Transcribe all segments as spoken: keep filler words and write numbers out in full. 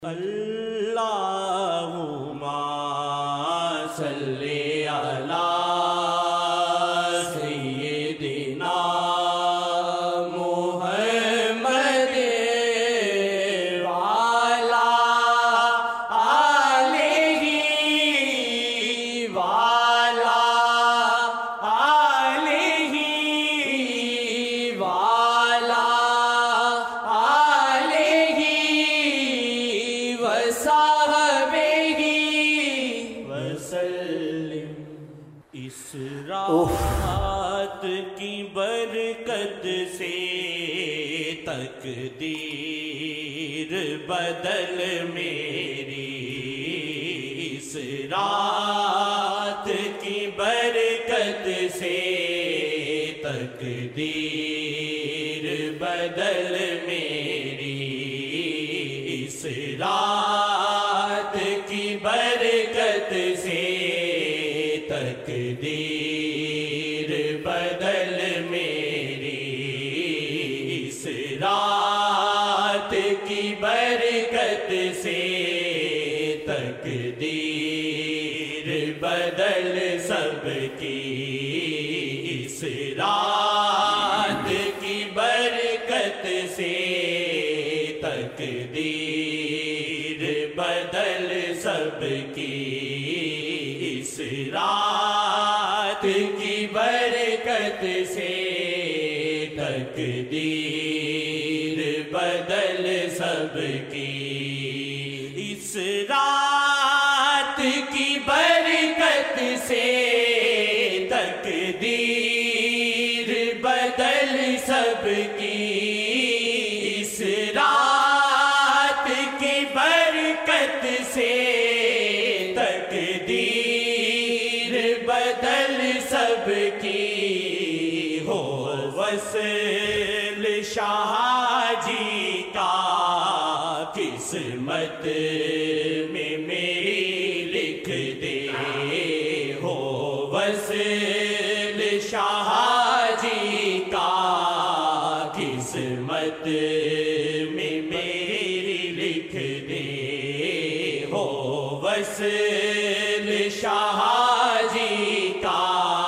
اللہم صلی علی سیدنا محمد وعلی آلہ وعلی آلہ وعلی وسلم۔ اس رات کی برکت سے تقدیر بدل میری، اس رات کی برکت سے تقدیر بدل میری، اس رات کی برکت سے تقدیر بدل میری، اس رات کی برکت سے تقدیر بدل سب کی، اس رات کی برکت سے تقدیر بدل سب کی، اس رات کی برکت سے تقدیر بدل سب کی، اس رات کی برکت سے تقدیر بدل سب کی، اس رات کی برکت سے تقدیر بدل سب کی، ہو وصل شاہ جی کا قسمت میں میری لکھ دے، ہو وصل شاہ جی کا قسمت میں میری لکھ دے، ہو وصل شاہ جی کا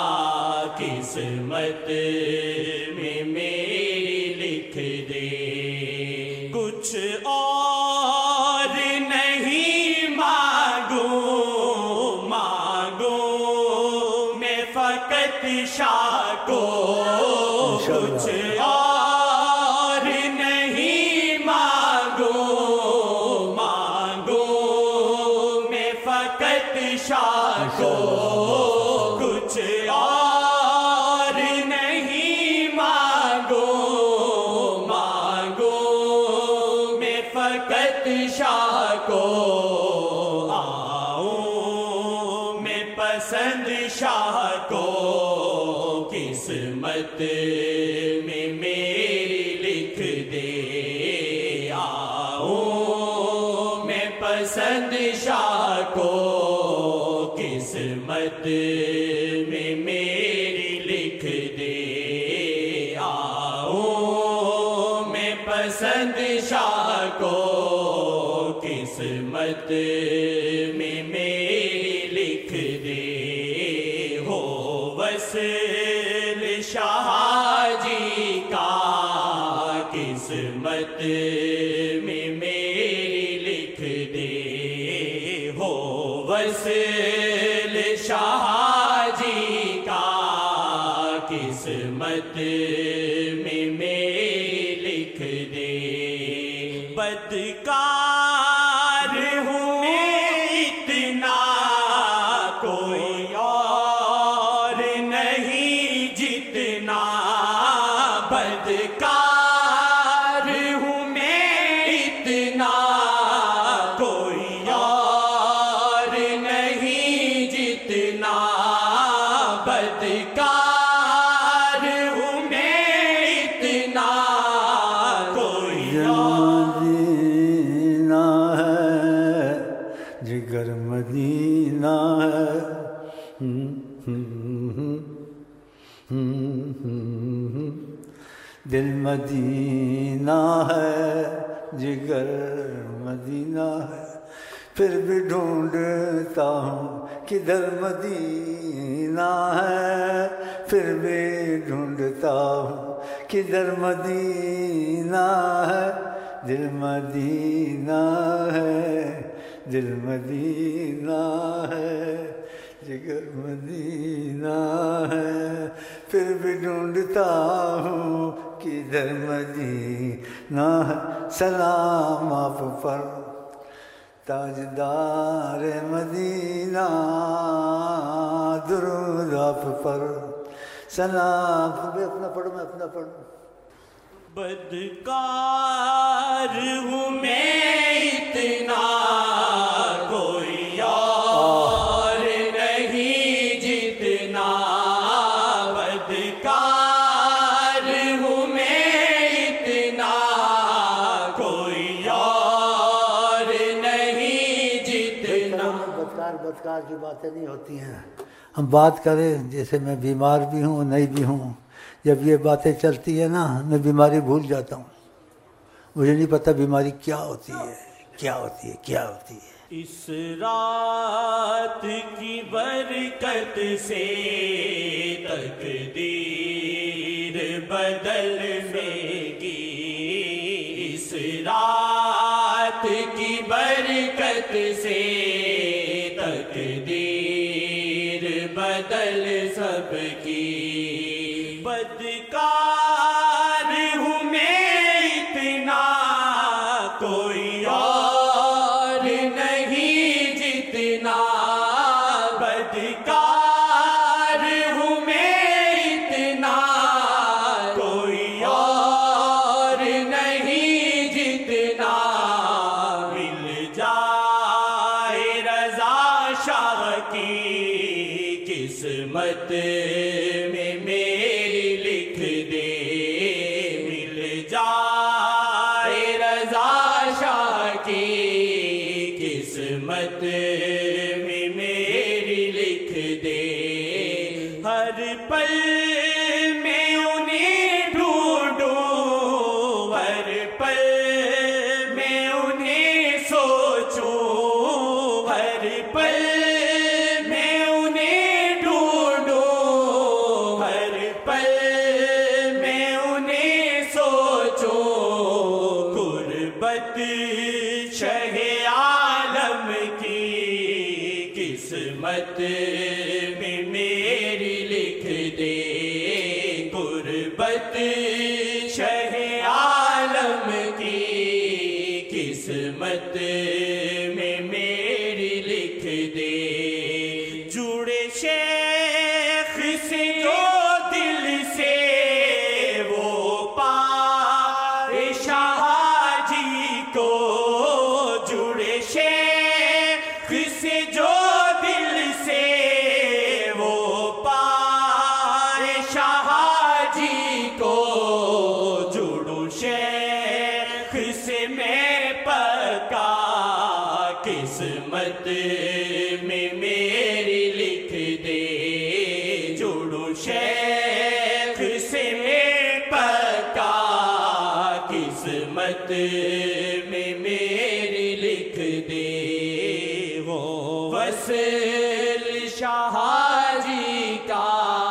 قسمت میں میری لکھ دے، کچھ اور نہیں مانگوں مانگوں میں فقط شاہ کو، کچھ اور نہیں مانگوں مانگوں میں فقط شاہ کو، کچھ اور نہیں مانگوں مانگوں میں فقط شاہ کو، آؤں میں پسند شاہ کو، قسمت میں میری لکھ دے، آؤں میں پسند شاہ کو، قسمت میں میری لکھ دے، آؤں میں پسند شاہ کو، قسمت میں میری لکھ دے، ہو وصل شاہ جی کا قسمت میں میری لکھ دے، ہو وصل شاہ جی کا قسمت میں میری لکھ دے، بدکار ہوں میں اتنا کوئی اور نہیں جتنا، بدکار ہوں میں اتنا کوئی اور نہیں جتنا، بدکار ہوں میں اتنا کوئی اور مدینہ ہے، جگر مدینہ ہے، دل مدینہ ہے، جگر مدینہ ہے، پھر بھی ڈھونڈتا ہوں کدھر مدینہ ہے، پھر بھی ڈھونڈتا ہوں کدھر مدینہ ہے، دل مدینہ ہے، دل مدینہ ہے، جگر مدینہ ہے، پھر بھی ڈھونڈتا ہوں کدھر مدینہ ہے۔ سلام آپ پر تاجدار مدینہ، درود آپ پر، سلام۔ میں اپنا پڑھوں میں اپنا پڑھوں۔ بدکار ہوں میں اتنا، کوئی اور نہیں جتنا، بدکار ہوں میں اتنا، کوئی اور نہیں جتنا۔ بدکار بدکار کی باتیں نہیں ہوتی ہیں، ہم بات کریں جیسے میں بیمار بھی ہوں نہیں بھی ہوں، جب یہ باتیں چلتی ہیں نا میں بیماری بھول جاتا ہوں، مجھے نہیں پتہ بیماری کیا ہوتی ہے کیا ہوتی ہے کیا ہوتی ہے۔ اس رات کی برکت سے تقدیر بدلنے کی، اس رات کی برکت سے تقدیر بدل سب کی۔ بدکار ہوں میں اتنا، کوئی اور نہیں جتنا، بدکار ہوں میں اتنا، کوئی اور نہیں جتنا، مل جائے رضا شاہ کی قسمت میں میری لکھ دے، مل جائے رضا شاہ کی قسمت میں میری لکھ دے۔ ہر پل میں انہیں ڈھونڈوں، ہر پل میں انہیں سوچوں، ہر پل میں انہیں ڈھونڈوں، ہر پل میں انہیں سوچوں، قربت شہ عالم کی قسمت میں میری لکھ دے، قربت شہ عالم کی قسمت میں میری لکھ دے۔ جڑے شیخ سے جو دل سے وہ پائے شاہ جی کو، جڑے شیخ سے جو دل سے وہ پائے شاہ جی کو، جڑوں شیخ سے میں پکا قسمت میں میری لکھ دے، جڑوں شیخ سے میں پکا قسمت میں میری لکھ دے۔ وہ وصل شاہ جی کا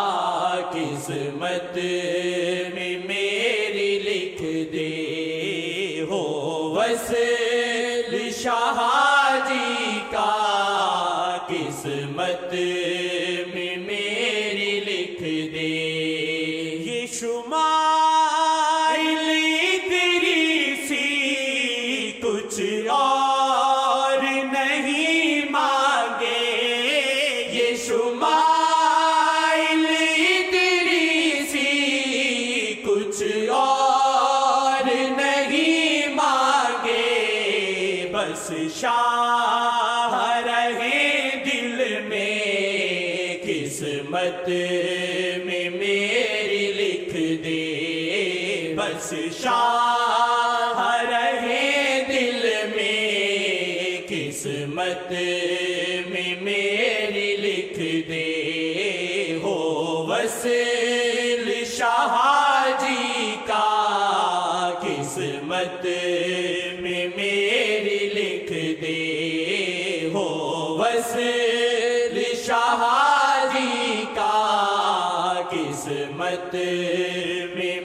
قسمت میں میری لکھ دے، ہو وصل شاہ جی کا قسمت میں میری لکھ دے۔ یہ شمائل ادریسی کچھ اور نہیں مانگے، یہ شمائل ادریسی کچھ اور نہیں مانگے، بس شاہ رہے دل میں قسمت میں میری لکھ دے، بس شاہ رہے دل میں قسمت میں میری لکھ دے، ہو وصل شاہ جی کا قسمت وصل شاہ جی کا قسمت میں